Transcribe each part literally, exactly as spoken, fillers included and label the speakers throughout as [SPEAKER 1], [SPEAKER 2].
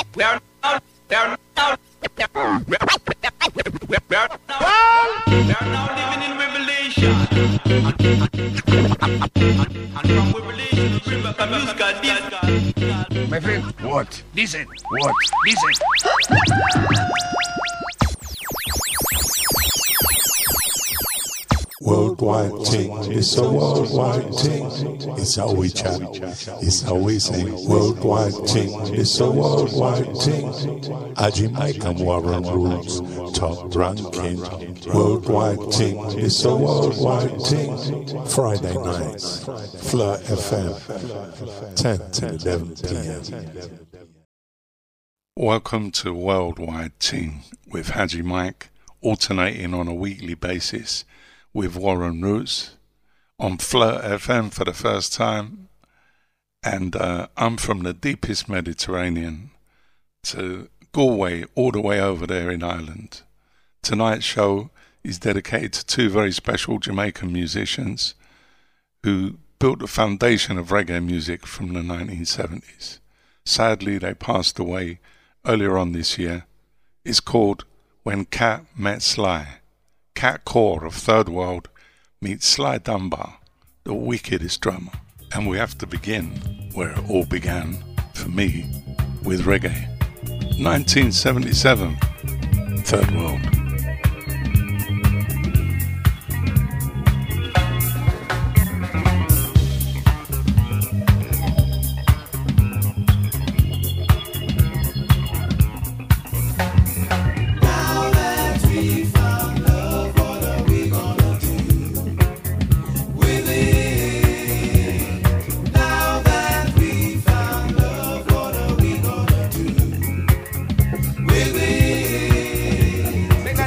[SPEAKER 1] We are now, we are now, we are now living in revelation. And from revelation, we bring back a musical disc.
[SPEAKER 2] My friend, what? Listen, what? Listen.
[SPEAKER 3] Worldwide thing, it's a worldwide thing. It's how we chat, it's how we sing. Worldwide thing, it's a worldwide thing. Haji Mike and Warren Roots, top ranking. Worldwide thing, it's a worldwide thing. Friday nights, Fleur F M, ten to eleven p.m.
[SPEAKER 4] Welcome to Worldwide Ting with Haji Mike, alternating on a weekly basis with Warren Roots on Fleur F M for the first time. And uh, I'm from the deepest Mediterranean to Galway, all the way over there in Ireland. Tonight's show is dedicated to two very special Jamaican musicians who built the foundation of reggae music from the nineteen seventies. Sadly, they passed away earlier on this year. It's called When Cat Met Sly. Cat Core of Third World meets Sly Dunbar, the wickedest drummer. And we have to begin where it all began, for me, with reggae. nineteen seventy-seven, Third World.
[SPEAKER 1] Make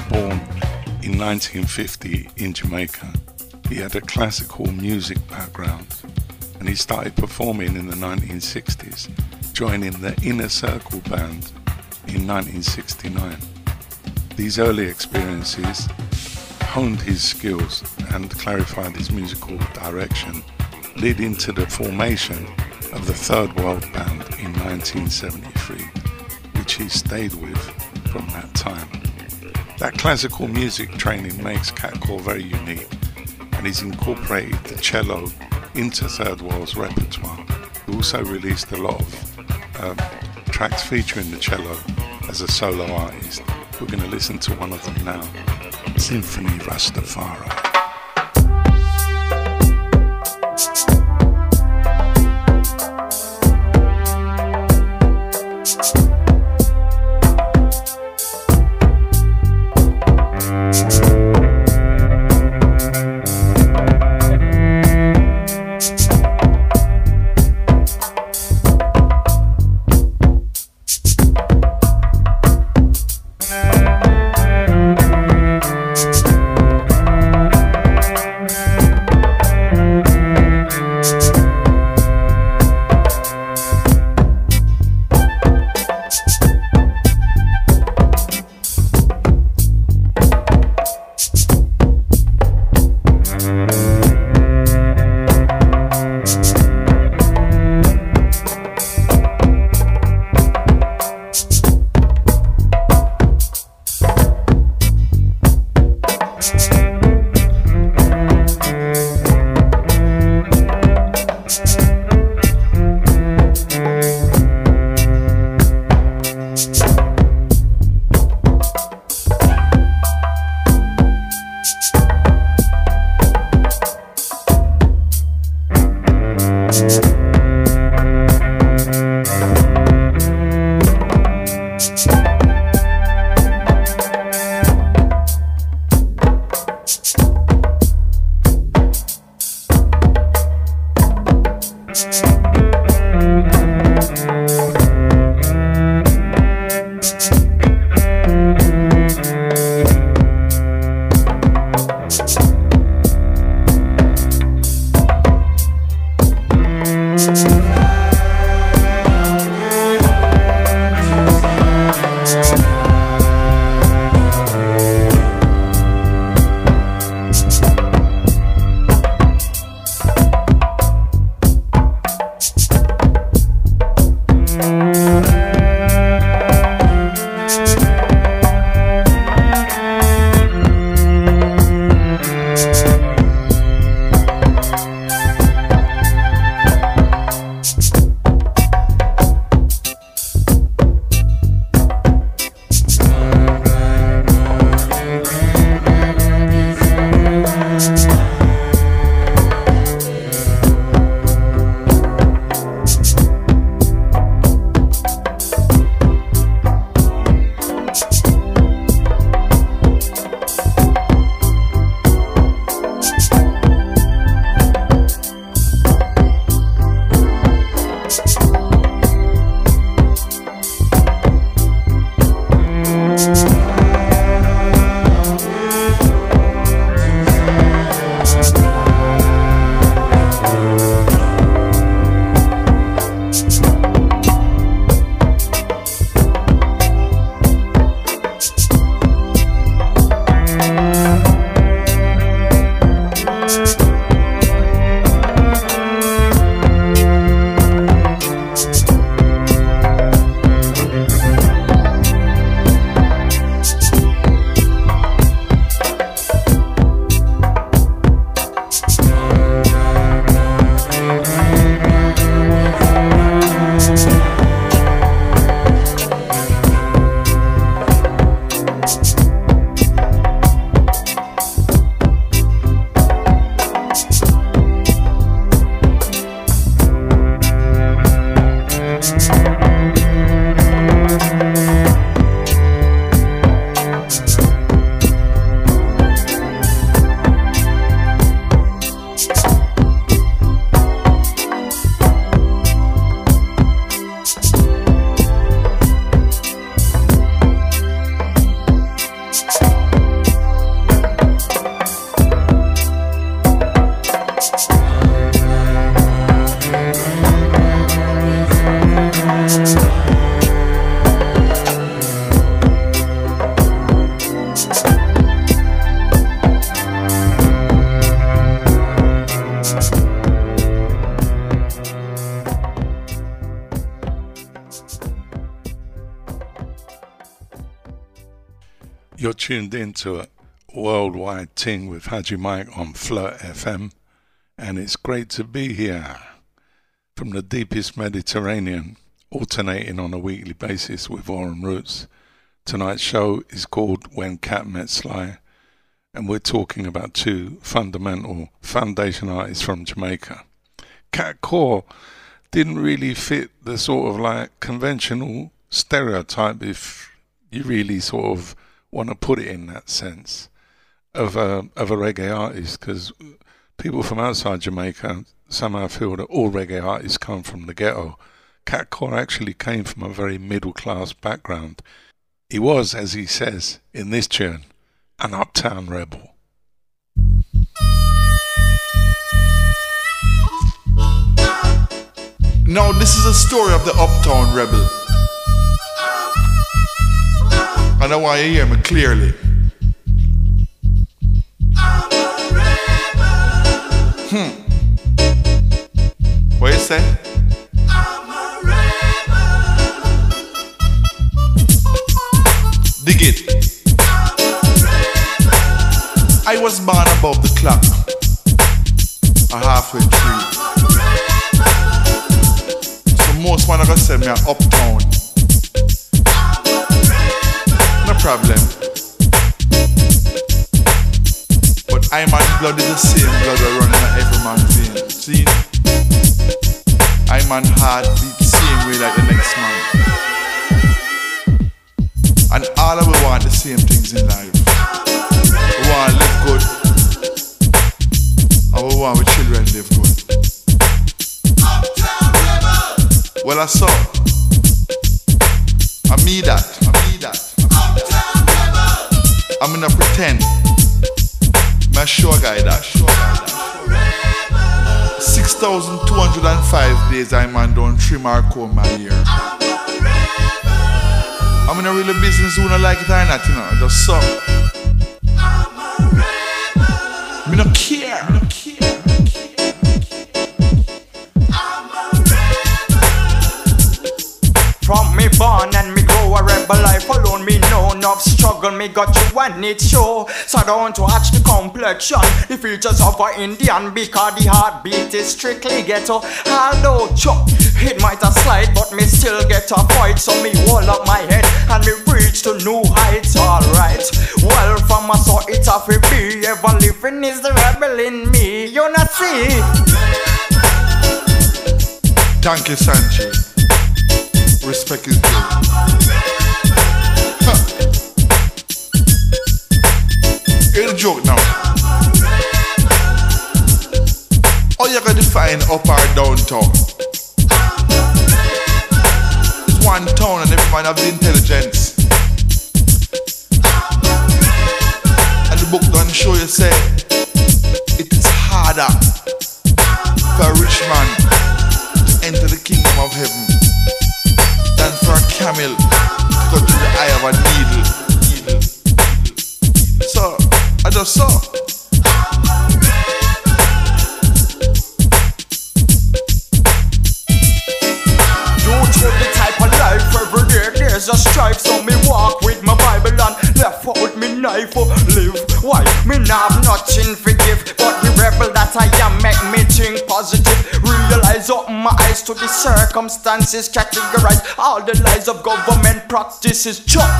[SPEAKER 4] born in nineteen fifty in Jamaica. He had a classical music background, and he started performing in the nineteen sixties, joining the Inner Circle band in nineteen sixty-nine. These early experiences honed his skills and clarified his musical direction, leading to the formation of the Third World Band in nineteen seventy-three, which he stayed with from that time. That classical music training makes Catcall very unique, and he's incorporated the cello into Third World's repertoire. He also released a lot of um, tracks featuring the cello as a solo artist. We're going to listen to one of them now, Symphony Rastafari.
[SPEAKER 5] Thank
[SPEAKER 4] You're tuned into a worldwide ting with Haji Mike on Flirt F M, and it's great to be here from the deepest Mediterranean, alternating on a weekly basis with Warren Roots. Tonight's show is called When Cat Met Sly, and we're talking about two fundamental foundation artists from Jamaica. Cat Core didn't really fit the sort of like conventional stereotype, if you really sort of want to put it in that sense, of a, of a reggae artist, because people from outside Jamaica somehow feel that all reggae artists come from the ghetto. Cat Core actually came from a very middle class background. He was, as he says in this tune, an uptown rebel.
[SPEAKER 5] Now this is a story of the uptown rebel, and I want you to hear me clearly. I'm a rebel. Hmm. What you say? I'm a rebel. Dig it. I'm a rebel. I was born above the clock, a halfway tree. So most wanna go send me a uptown. No problem. But I man blood is the same blood that run in every man's vein. See? I man heart beat the same way like the next man. And all of we want the same things in life. We want to live good, and we want our children live good. Well, I saw. I mean that. I mean that. I'm gonna pretend. My sure guy that. six thousand two hundred five days I man don't trim or comb my hair. I'm in a real business who don't like it or not, you know. Just so. Me no care. Me no care.
[SPEAKER 6] From me born and me grow a rebel life alone, me know enough struggle, me got you and it show. So don't watch the complexion, the features of an Indian, because the heartbeat is strictly ghetto. Although chop, it might have slide, but me still get a fight. So me hold up my head and me reach to new heights, alright. Well, from a so it have to be, ever living is the rebel in me, you not see.
[SPEAKER 5] Thank you, Sanchi. Respect is due. Huh. Here's a joke now. How you gonna define up or downtown? It's one town and every man have the intelligence. And the book don't show you say it is harder for a rich man to enter the kingdom of heaven than for a camel to go through the eye of a needle. needle. So, I just saw.
[SPEAKER 6] You told the type of life every day there's a strife. So me walk with my Bible and left out with me knife for live. Why? Me not have nothing to give, but the rebel that I am make me think positive. Realize open my eyes to the circumstances, categorize all the lies of government practices. Chop.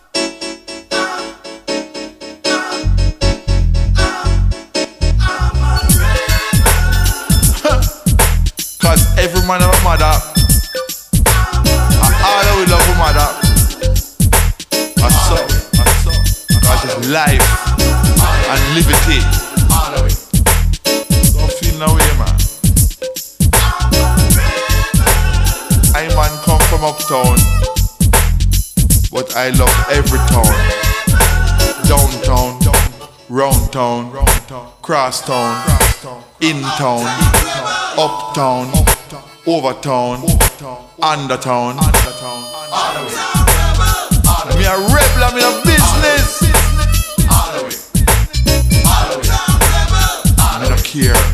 [SPEAKER 5] Cause every man have a mother, and all that we love a mother. I saw, I saw. Cause it's life and liberty. Don't feel no way, man. I man come from uptown, but I love every town. Downtown, round town, cross town, in town, uptown, overtown, undertown. Me a rebel, I'm in a business. I don't care.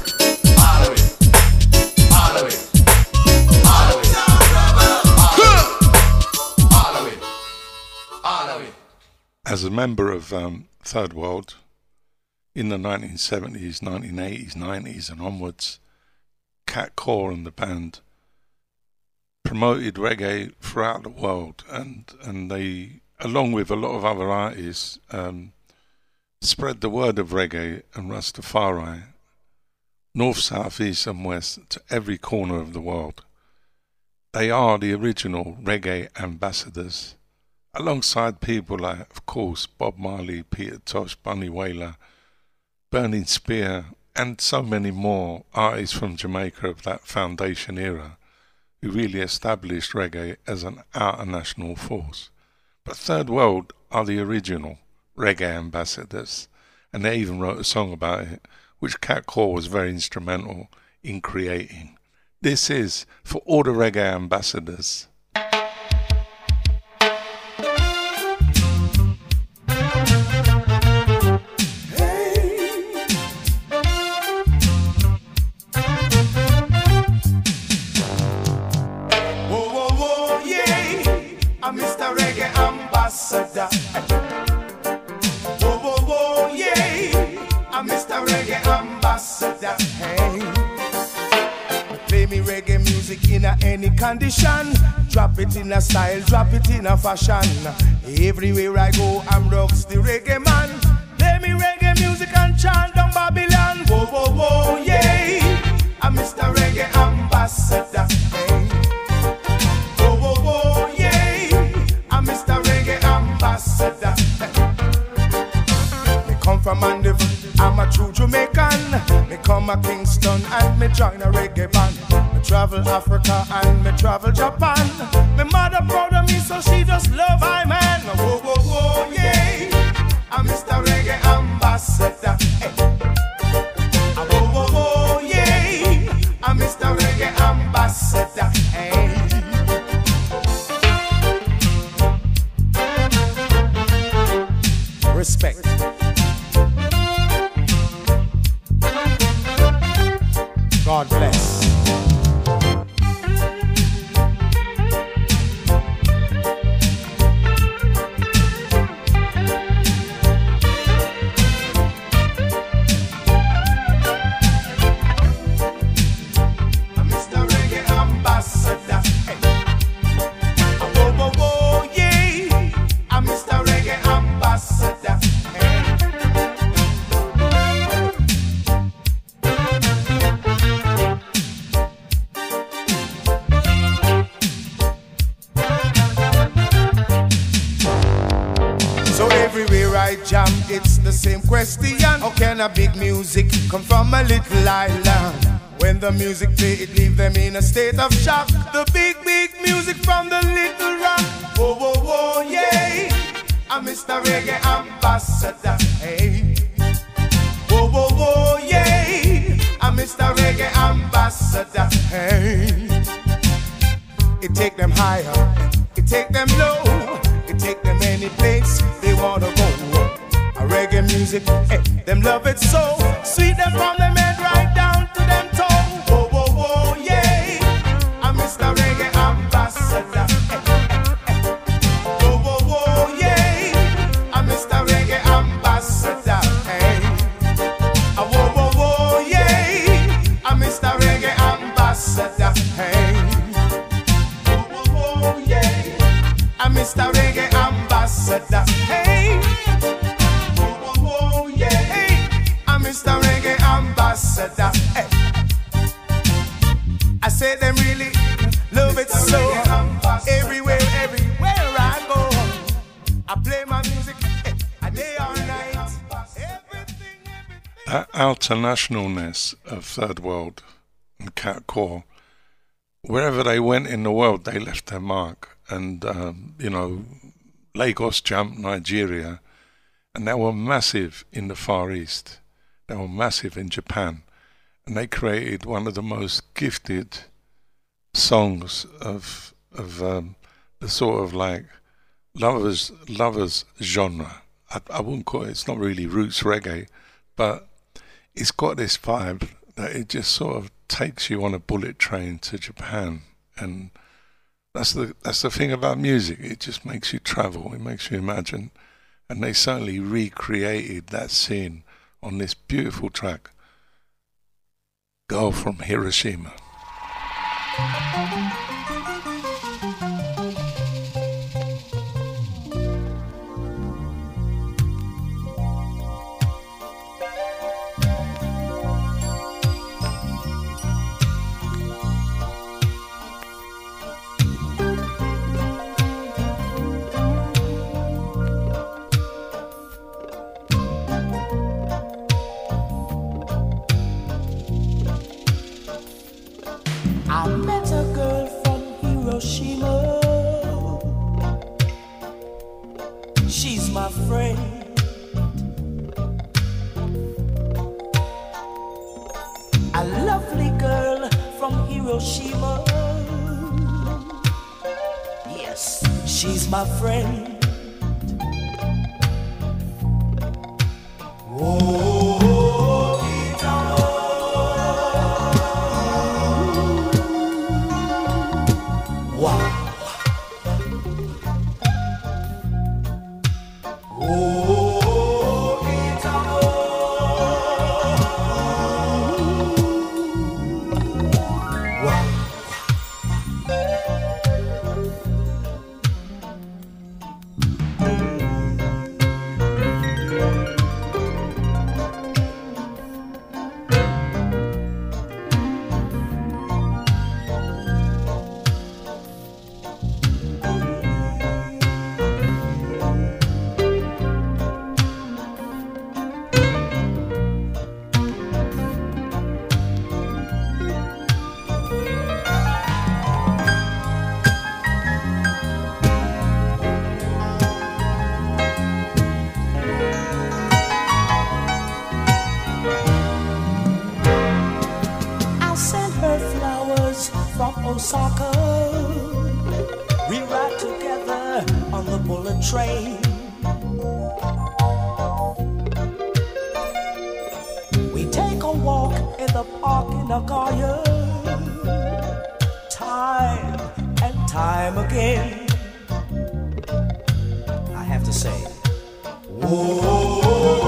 [SPEAKER 4] As a member of um, Third World in the nineteen seventies, nineteen eighties, nineties and onwards. Cat Core and the band promoted reggae throughout the world, and, and they, along with a lot of other artists, um, spread the word of reggae and Rastafari north, south, east and west to every corner of the world. They are the original reggae ambassadors, alongside people like, of course, Bob Marley, Peter Tosh, Bunny Wailer, Burning Spear, and so many more artists from Jamaica of that foundation era who really established reggae as an outer national force. But Third World are the original reggae ambassadors, and they even wrote a song about it, which Cat Core was very instrumental in creating. This is for all the reggae ambassadors.
[SPEAKER 7] In a any condition, drop it in a style, drop it in a fashion. Everywhere I go, I'm rocks the reggae man. Play me reggae music and chant down Babylon. Whoa, whoa, whoa, yeah. I'm Mister Reggae Ambassador. Hey. Whoa, whoa, whoa, yeah. I'm Mister Reggae Ambassador. Hey. Me come from Mandeville, I'm a true Jamaican. Me come a Kingston and me join a reggae band. Travel Africa and me travel Japan. My mother proud of me, so she just love I man. Whoa, whoa, whoa, yeah. I'm Mister Reggae Ambassador. Hey. Whoa, whoa, whoa, yeah. I'm Mister Reggae Ambassador. Hey. Respect. God bless. It's the same question. How can a big music come from a little island? When the music play, it leave them in a state of shock. The big, big music from the little rock. Whoa, whoa, whoa, yeah. I'm Mister Reggae Ambassador. Hey. Whoa, whoa, whoa, yeah. I'm Mister Reggae Ambassador. Hey. It take them higher, it take them low, it take them any place they wanna go. Reggae music, hey, them love it so sweet, them from them head right down to them toe. Whoa, whoa, whoa, yeah. I'm Mister Reggae Ambassador. Hey, hey, hey. Whoa, whoa, whoa, yeah. I'm Mister Reggae Ambassador. Hey. Whoa, whoa, whoa, yeah. I'm Mister Reggae Ambassador. Hey. Whoa, whoa, whoa, yeah. I'm Mister Reggae Ambassador. Hey. Mister Reggae Ambassador. Hey. I say them really love it so. Everywhere, everywhere I go, I play my music a day or night. Everything, everything.
[SPEAKER 4] That internationalness of Third World and Cat Core, wherever they went in the world, they left their mark. And, um, you know, Lagos jumped Nigeria, and they were massive in the Far East. They were massive in Japan, and they created one of the most gifted songs of of um, the sort of like lovers lovers genre. I, I wouldn't call it. It's not really roots reggae, but it's got this vibe that it just sort of takes you on a bullet train to Japan, and that's the that's the thing about music. It just makes you travel. It makes you imagine. and they certainly recreated that scene on this beautiful track, Girl from Hiroshima.
[SPEAKER 8] I met a girl from Hiroshima. She's my friend. A lovely girl from Hiroshima. Yes, she's my friend. Whoa. Osaka, we ride together on the bullet train. We take a walk in the park in Nagoya, time and time again. I have to say, whoa.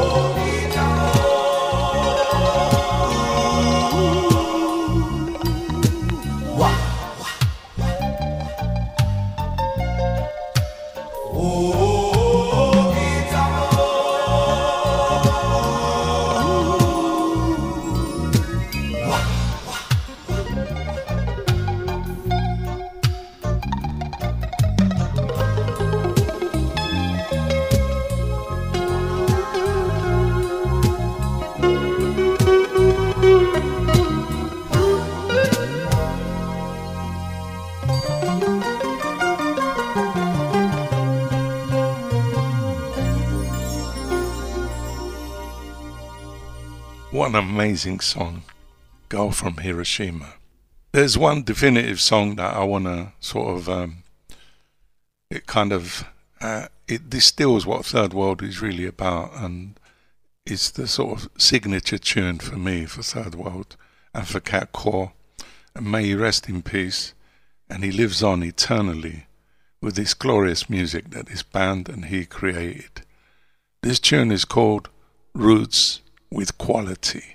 [SPEAKER 4] What an amazing song, Girl from Hiroshima. There's one definitive song that I want to sort of, um, it kind of, uh, it distills what Third World is really about, and it's the sort of signature tune for me for Third World and for Cat Core. And may he rest in peace, and he lives on eternally with this glorious music that this band and he created. This tune is called Roots with Quality.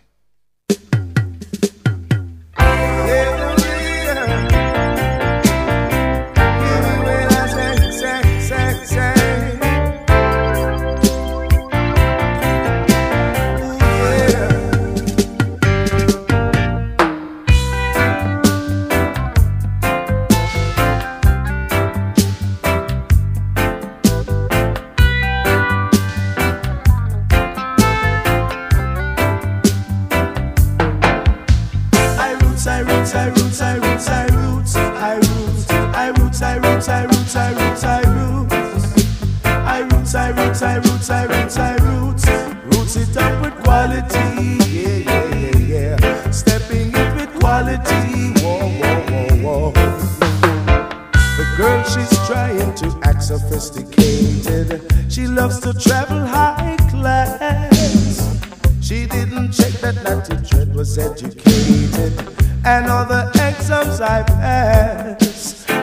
[SPEAKER 7] Sophisticated, she loves to travel high class. She didn't check that Natty Dread was educated, and all the exams I passed.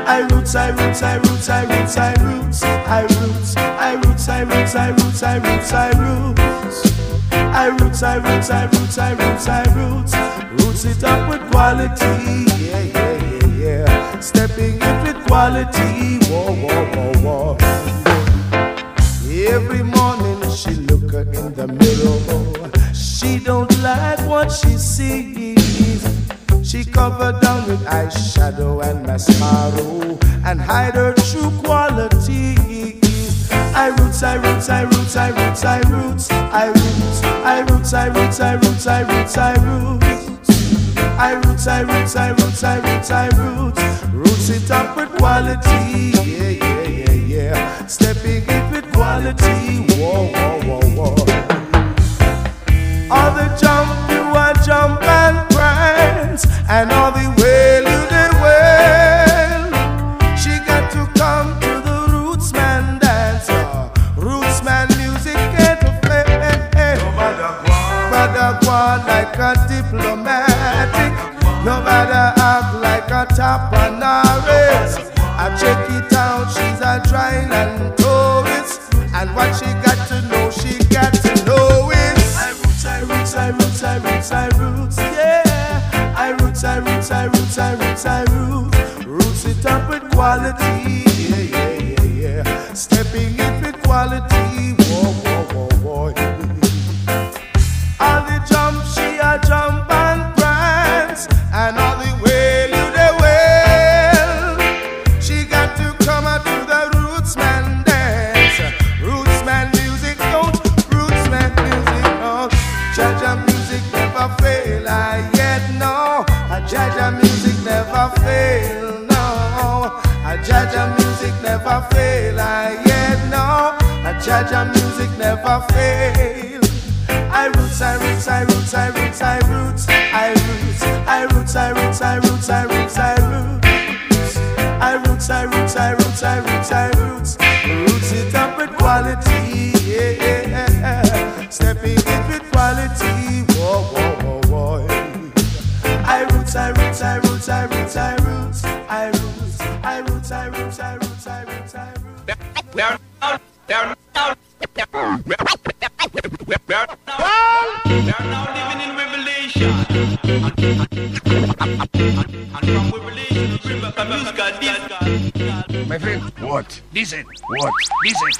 [SPEAKER 7] I roots, I roots, I roots, I roots, I roots, I roots, I roots, I roots, I roots, I roots, I roots. I roots, I roots, I roots, I roots, I roots. Roots it up with quality, yeah, yeah, yeah, yeah. Stepping in with quality, whoa, whoa, whoa, whoa. Every morning she look her in the mirror. She don't like what she sees. She covered down with eyeshadow and mascara and hide her true quality. I roots, I roots, I roots, I roots, I roots, I roots, I roots, I roots, I roots, I roots, I roots, I roots, I roots, I roots, I roots, I roots, roots it up with quality, yeah, yeah, yeah, yeah, stepping in with quality, whoa, whoa, whoa, whoa. All the jump you are jump and prance, and all the wail you they wail. She got to come to the roots man dance. Roots man music can't fail. Nobody go on like a diplomatic. Nobody act like a tapanarist. I check it out, she's a dryland tourist. And what she got to know, she got to know is I roots, I roots, I roots, I roots, I roots, yeah. I roots, I roots, I roots, I roots, I roots. Roots it up with quality, yeah, yeah, yeah, yeah. Stepping in with quality, whoa, whoa, whoa, whoa. All the jump, she a jump and prance, and all the wail you they wail. She got to come out to the roots man dance. Roots man music don't, roots man music don't. Jaja music never fail, I yet know. A Jaja music never fail, no. A Jaja music never fail, I yet know. A Jaja music never fail. I roots, I roots, I roots, I roots, I roots, I roots, I roots, I roots, I roots, I roots, I roots, I roots, I roots, I roots, I roots, I roots, roots it up with quality, yeah, stepping in with quality, whoa, whoa, whoa, whoa. I roots, I roots, I roots, I roots, I roots, I roots, I roots, I roots, I roots, I roots, I roots.
[SPEAKER 1] They're now, they're now, they're now living in revelation. And from revelation to river, the music got this.
[SPEAKER 2] My friend, what? Listen, what? Listen.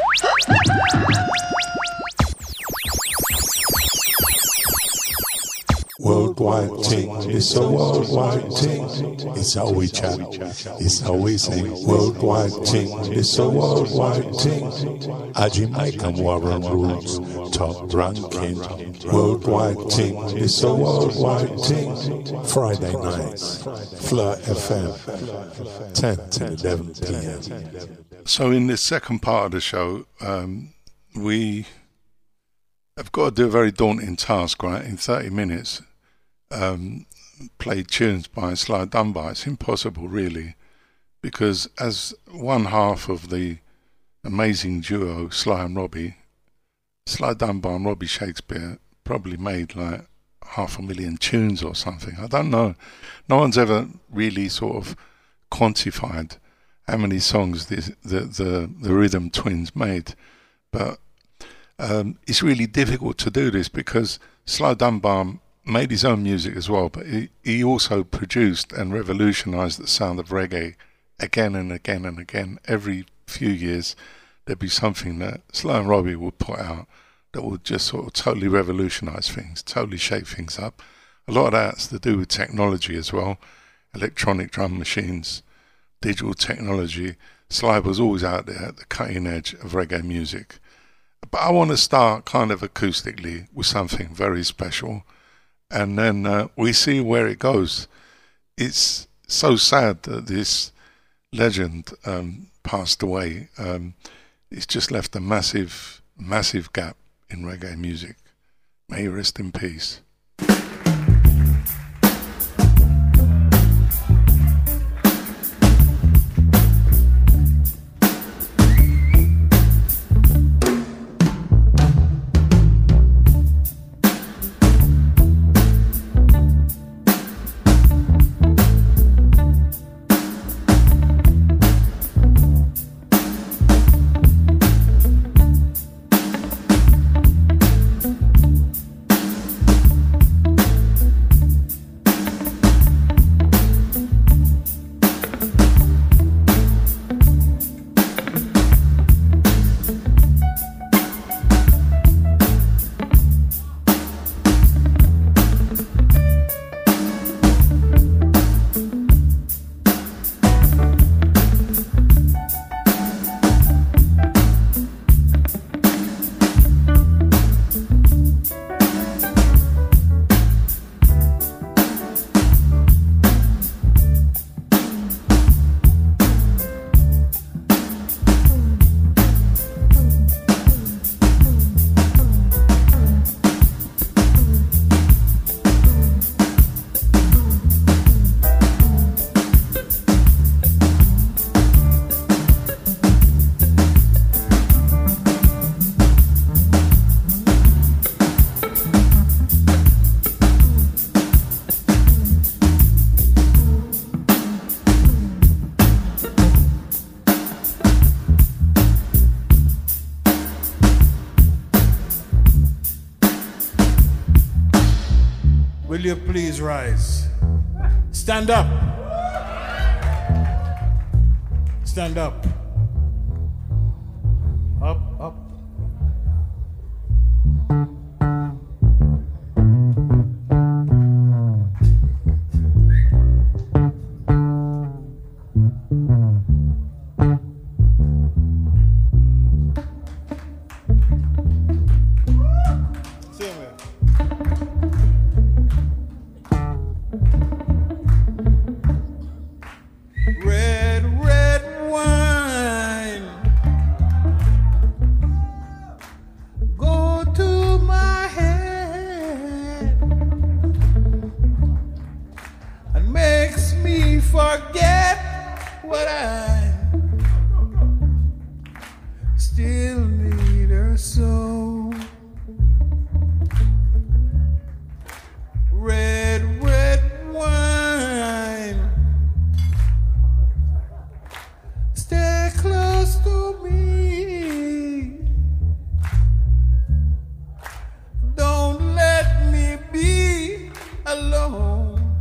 [SPEAKER 3] Worldwide thing, it's a worldwide thing. It's how we chat, it's how we sing. Worldwide thing, it's a worldwide thing. Haji Mike and Warren Roots, top ranking. Worldwide thing, it's a worldwide thing. Friday nights, Fleur F M, ten to eleven p m.
[SPEAKER 4] So in this second part of the show, um, we have got to do a very daunting task, right? In thirty minutes, um, play tunes by Sly Dunbar. It's impossible, really, because as one half of the amazing duo Sly and Robbie, Sly Dunbar and Robbie Shakespeare probably made like half a million tunes or something. I don't know. No one's ever really sort of quantified how many songs the the the, the Rhythm Twins made, but um, it's really difficult to do this because Sly Dunbar made his own music as well, but he, he also produced and revolutionised the sound of reggae again and again and again. Every few years there'd be something that Sly and Robbie would put out that would just sort of totally revolutionise things, totally shake things up. A lot of that's to do with technology as well, electronic drum machines, digital technology. Sly was always out there at the cutting edge of reggae music. But I want to start kind of acoustically with something very special, and then uh, we see where it goes. It's so sad that this legend um, passed away. Um, it's just left a massive, massive gap in reggae music. May he rest in peace.
[SPEAKER 9] Will you please rise? Stand up. Stand up. Up, up. Red, red wine, go to my head and makes me forget what I still need her so. Red, red wine, stay close to me. Don't let me be alone.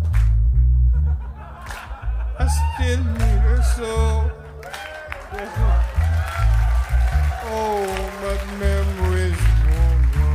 [SPEAKER 9] I still need her so. Oh, but memories won't go.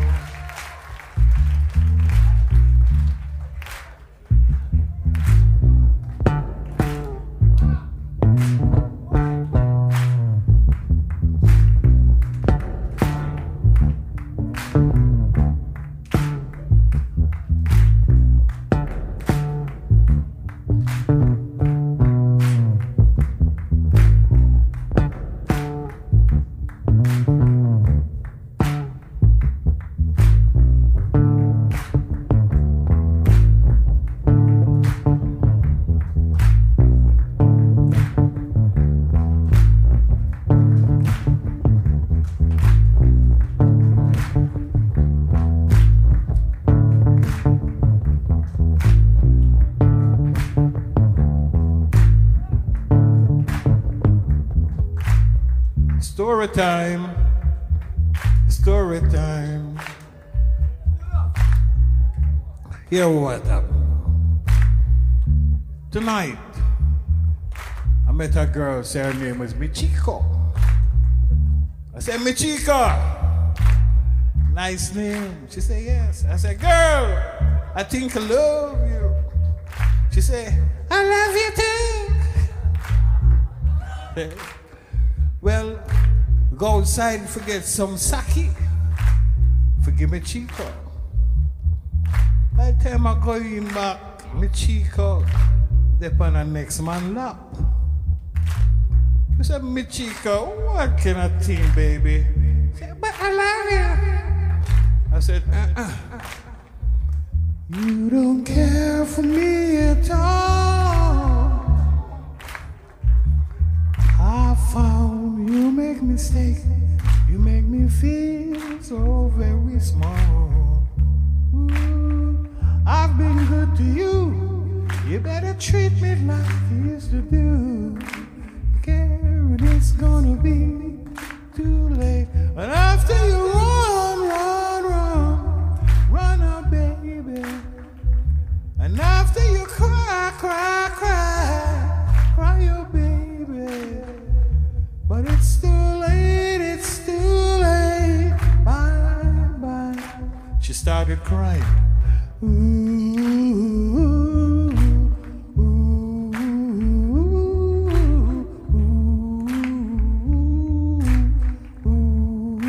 [SPEAKER 9] Story time, story time. Hear what happened. Tonight, I met a girl, say her name was Michiko. I said, Michiko, nice name. She said, yes. I said, girl, I think I love you. She said, I love you too. Well, go outside and forget some sake. Forgive me, Chico. By the time I go in back, me Chico, they on the next man lap. I said, me Chico, what kind of thing, baby? She said, but I love you. I said, uh-uh. You don't care for me at all. I found you make mistakes, you make me feel so very small. Ooh, I've been good to you, you better treat me like you used to do. Karen, it's gonna be too late. And after you run, run, run, run up, baby. And after you cry, cry, cry, cry, oh baby. But it's too late, it's too late. Bye, bye. She started crying. Ooh, ooh, ooh, ooh,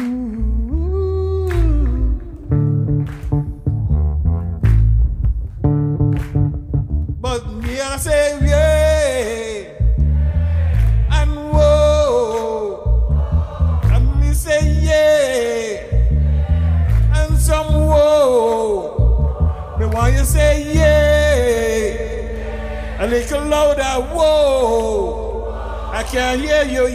[SPEAKER 9] ooh. But me, I say, yeah. And whoa. And me say, yeah. And some whoa. Me want you say yeah, a little louder, whoa. I can't hear you,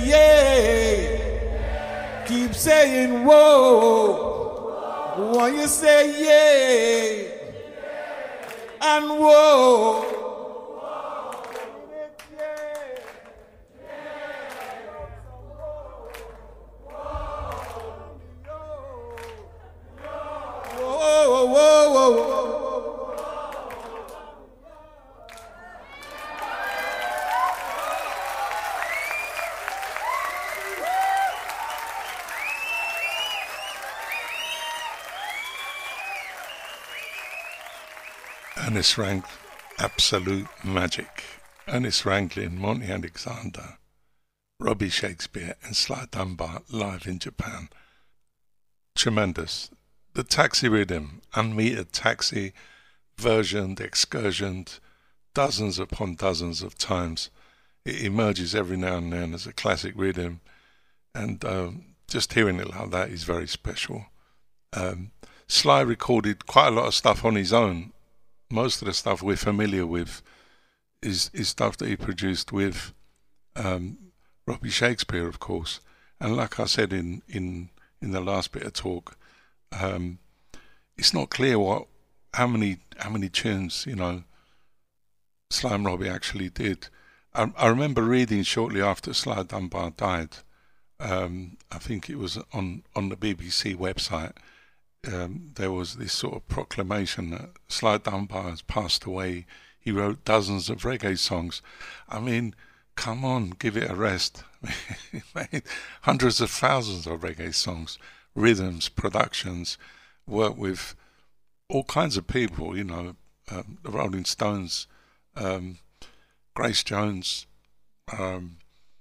[SPEAKER 9] yeah. Keep saying whoa. Want you say yeah, and whoa. Whoa, whoa, whoa, whoa.
[SPEAKER 4] Ernest Ranglin, absolute magic. Ernest Ranglin, Monty Alexander, Robbie Shakespeare and Sly Dunbar live in Japan. Tremendous. The Taxi rhythm, unmetered Taxi, versioned, excursioned, dozens upon dozens of times. It emerges every now and then as a classic rhythm, and um, just hearing it like that is very special. Um, Sly recorded quite a lot of stuff on his own. Most of the stuff we're familiar with is, is stuff that he produced with um, Robbie Shakespeare, of course. And like I said in, in, in the last bit of talk, um, it's not clear what how many how many tunes, you know, Sly and Robbie actually did. I, I remember reading shortly after Sly Dunbar died, um, I think it was on, on the B B C website, um, there was this sort of proclamation that Sly Dunbar has passed away. He wrote dozens of reggae songs. I mean, come on, give it a rest. He made hundreds of thousands of reggae songs, rhythms, productions, worked with all kinds of people, you know, um, the Rolling Stones, um, Grace Jones, um,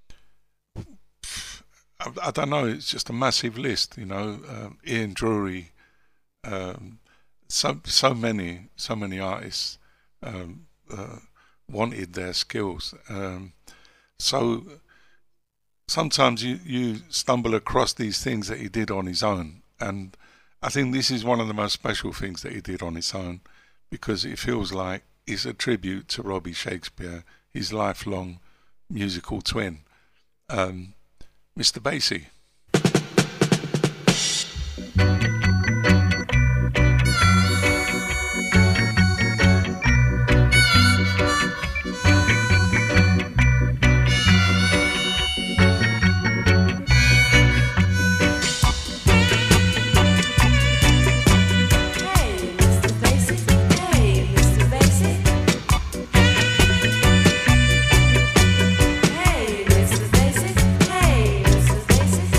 [SPEAKER 4] I, I don't know, it's just a massive list, you know, um, Ian Drury, um, so so many, so many artists um, uh, wanted their skills. Um, so sometimes you, you stumble across these things that he did on his own, and I think this is one of the most special things that he did on his own, because it feels like it's a tribute to Robbie Shakespeare, his lifelong musical twin, um, Mister Basie.
[SPEAKER 10] Hey, Mister Basie, hey, Mister Basie.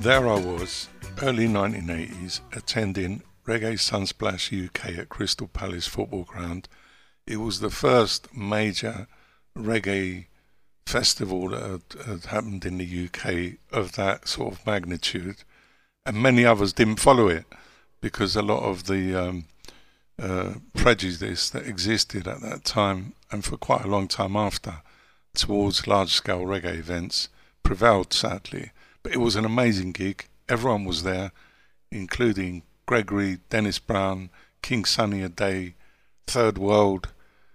[SPEAKER 4] There I was, early nineteen eighties, attending Reggae Sunsplash U K at Crystal Palace Football Ground. It was the first major reggae festival that had, had happened in the U K of that sort of magnitude, and many others didn't follow it because a lot of the um, uh, prejudice that existed at that time and for quite a long time after towards large-scale reggae events prevailed, sadly. But it was an amazing gig. Everyone was there, including Gregory, Dennis Brown, King Sunny Ade, Third World,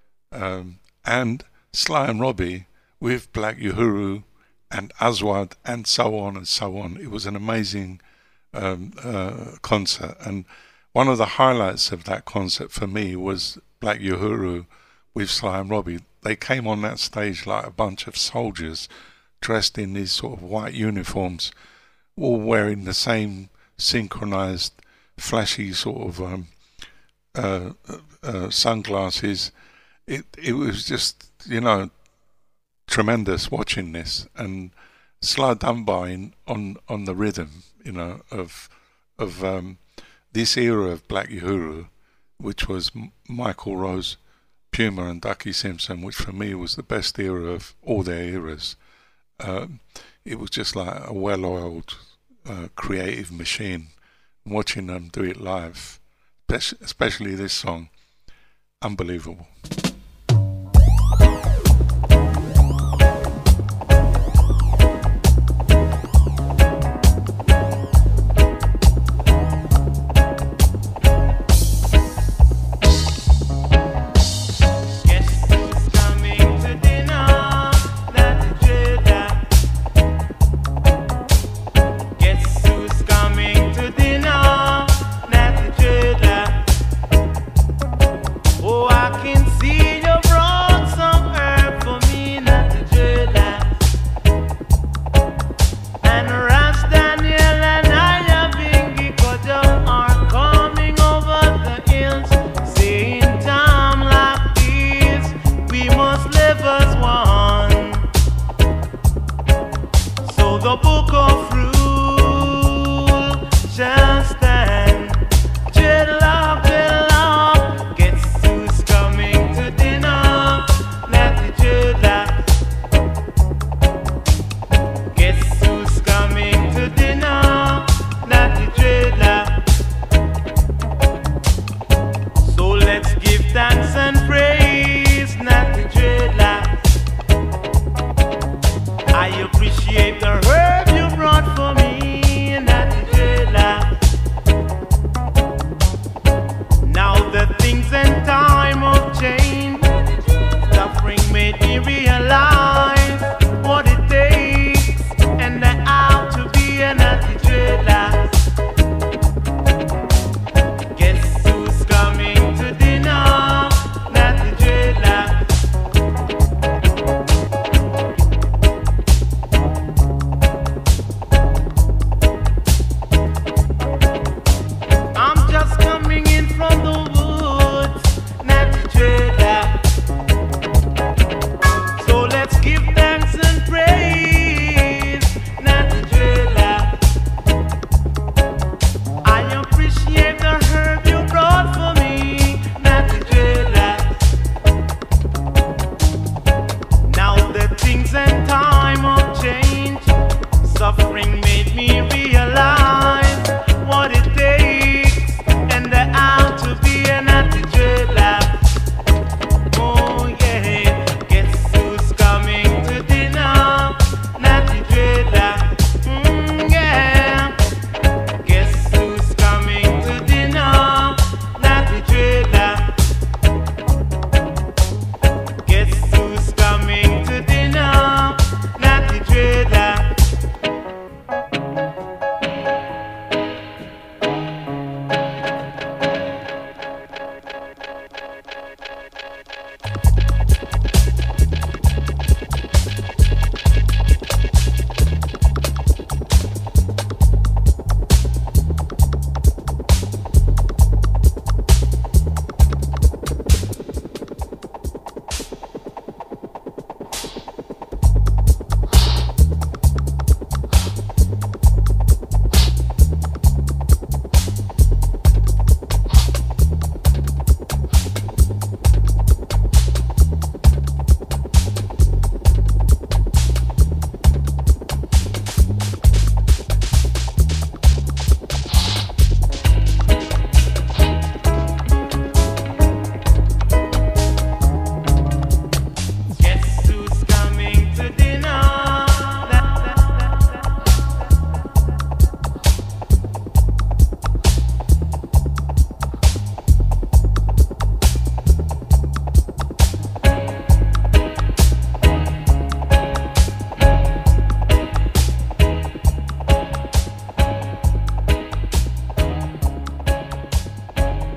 [SPEAKER 4] um, and Sly and Robbie with Black Uhuru and Aswad and so on and so on. It was an amazing um, uh, concert. And one of the highlights of that concert for me was Black Uhuru with Sly and Robbie. They came on that stage like a bunch of soldiers dressed in these sort of white uniforms, all wearing the same synchronized, flashy sort of um, uh, uh, sunglasses. It it was just, you know, tremendous watching this, and Sly Dunbar in, on on the rhythm, you know, of of um, this era of Black Uhuru, which was M- Michael Rose, Puma, and Ducky Simpson, which for me was the best era of all their eras. Um, it was just like a well-oiled, uh, creative machine. Watching them do it live, especially this song, unbelievable.
[SPEAKER 10] Oh, I can see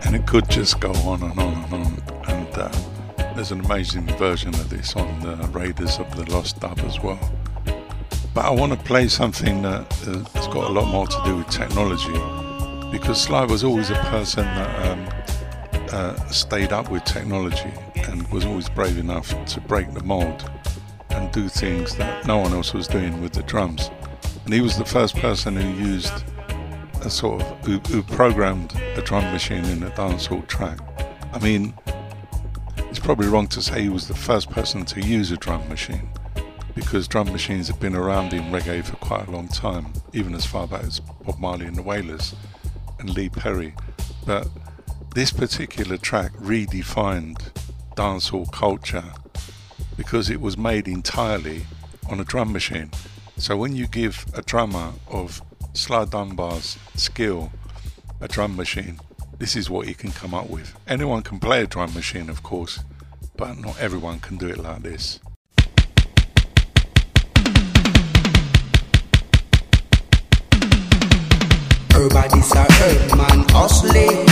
[SPEAKER 4] And it could just go on and on and on. And uh, there's an amazing version of this on the Raiders of the Lost Dub as well. But I want to play something that uh, has got a lot more to do with technology, because Sly was always a person that um, uh, stayed up with technology and was always brave enough to break the mold and do things that no one else was doing with the drums. And he was the first person who used a sort of, who, who programmed a drum machine in a dancehall track. I mean, it's probably wrong to say he was the first person to use a drum machine, because drum machines have been around in reggae for quite a long time, even as far back as Bob Marley and the Wailers and Lee Perry. But this particular track redefined dancehall culture because it was made entirely on a drum machine. So when you give a drummer of Sly Dunbar's skill a drum machine, this is what he can come up with. Anyone can play a drum machine, of course, but not everyone can do it like this.
[SPEAKER 10] Everybody's a herb man hustling,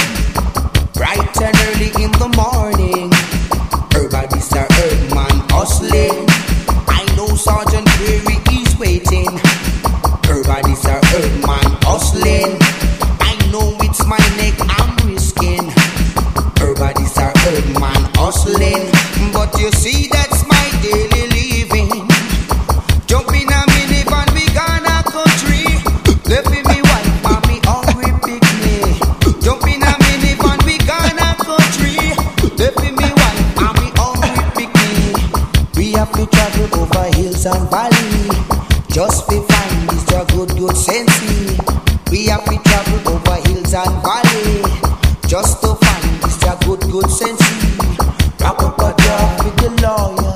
[SPEAKER 10] bright and early in the morning. Everybody's a herb man hustling. I know Sergeant Perry is waiting. Everybody's a herb man hustling. I know it's my neck I'm risking. Everybody's a herb man hustling, but you see that's my daily living. Jump in a minivan, we gonna country. Left me me wife, mommy hungry picnic. Jump in a minivan, we gonna country. Left me me wife, mommy hungry picnic. We have to travel over hills and valley, just to find this a good good sensei. We have to travel over hills and valley, just to find this a good good sensei. Wrap up a job with the lawyer,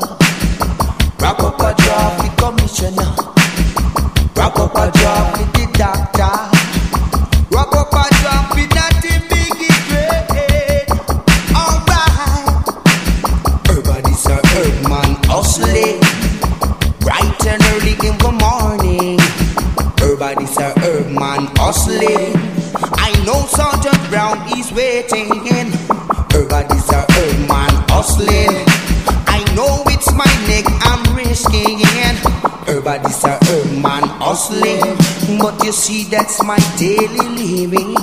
[SPEAKER 10] wrap up a job with commissioner, wrap up a job with the doctor, wrap up a job with nothing big great. Alright, everybody's a herb man hustling, bright and early in the morning. Everybody's a herb man hustling. I know Sergeant Brown is waiting. Everybody's a herb man hustling. I know it's my neck I'm risking. Everybody's a herb man hustling, but you see that's my daily living.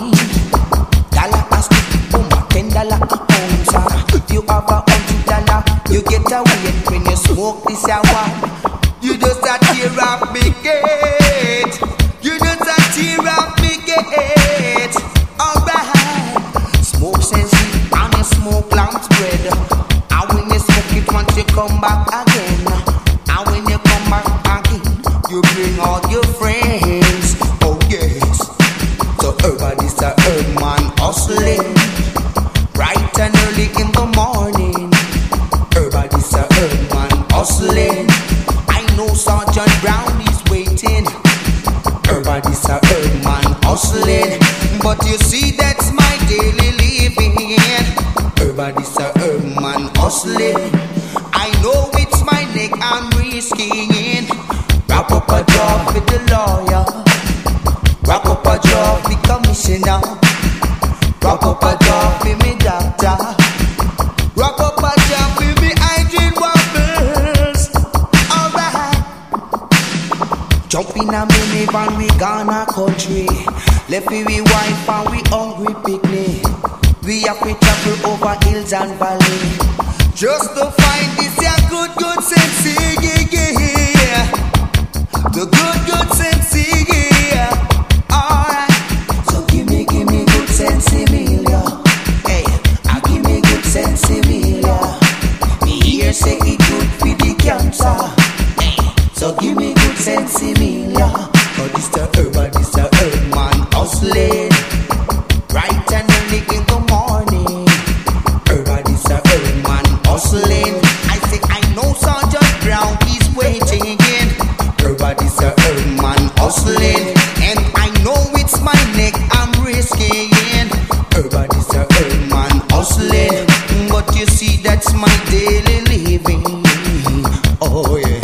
[SPEAKER 10] Dollar a stick, boom, ten dollar a ounce. If you have a hundred dollar, you get away when you smoke this hour. You just a tear up me gate. You just a tear up me gate. Alright, smoke sensi and you smoke lamb's bread. And when you smoke it once you come back again. And when you come back again, you bring all your friends. Oh yes. So everybody's a herb man hustling, bright and early in the morning. Everybody's a herb man hustling. I know Sergeant Brown is waiting. Everybody's a herb man hustling, but you see that's my daily living. Everybody's a herb man hustling. I know it's my neck I'm risking. Wrap up a job with the lawyer, wrap up a job with commissioner, wrap up a job with me doctor, wrap up a job with me hygiene wobbles. Alright, jump in a minivan, we gonna country. Left me we wife and we hungry picnic. We have to travel over hills and valley, just to find this yeah, good good sense, yeah, yeah. The good good sense, yeah. Alright, so give me, give me good sense, Emilia. Hey, I give me good sense, Emilia. Me here say it good for the cancer. Hey, so give me good sense, Emilia. Oh, this the herb, this the herb man hustling, bright and early in the morning. Everybody's a herb man hustling. I say I know Sergeant Brown is waiting. Everybody's a herb man hustling, and I know it's my neck I'm risking. Everybody's a herb man hustling, but you see that's my daily living. Oh yeah,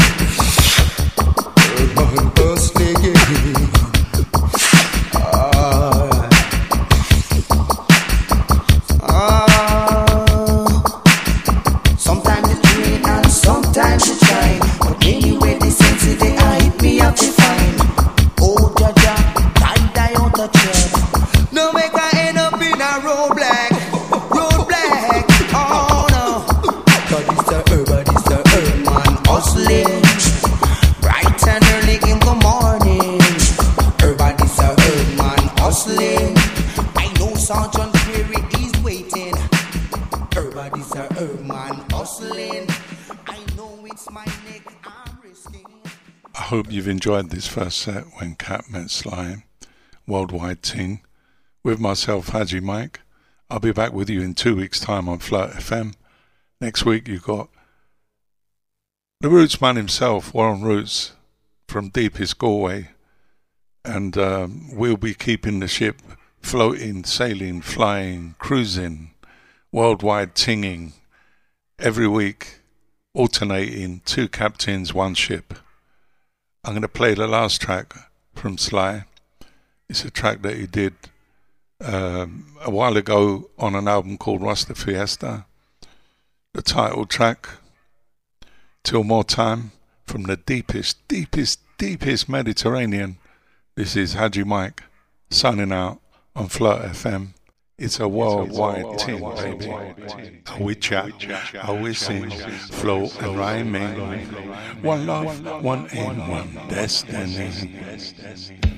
[SPEAKER 10] herb man hustling. Alright, No make I end up in a road black, road black. Oh no, cause it's the urban, it's the urban man hustling. Bright and early in the morning. Urban is the urban man hustling. I know Sergeant Query is waiting. Urban is the urban man hustling. I know it's my neck I'm risking.
[SPEAKER 4] I hope you've enjoyed this first set when Cat met Sly, Worldwide Ting, with myself, Haji Mike. I'll be back with you in two weeks' time on Flirt F M. Next week you got the Roots man himself, Warren Roots, from deepest Galway, and um, we'll be keeping the ship floating, sailing, flying, cruising, worldwide tinging, every week, alternating two captains, one ship. I'm going to play the last track from Sly. It's a track that he did um, a while ago on an album called Rasta Fiesta. The title track, Till More Time, from the deepest, deepest, deepest Mediterranean. This is Haji Mike signing out on Flirt F M. It's a worldwide thing, baby. How we chat, how we sing, flow and rhyming. One love, one aim, one destiny.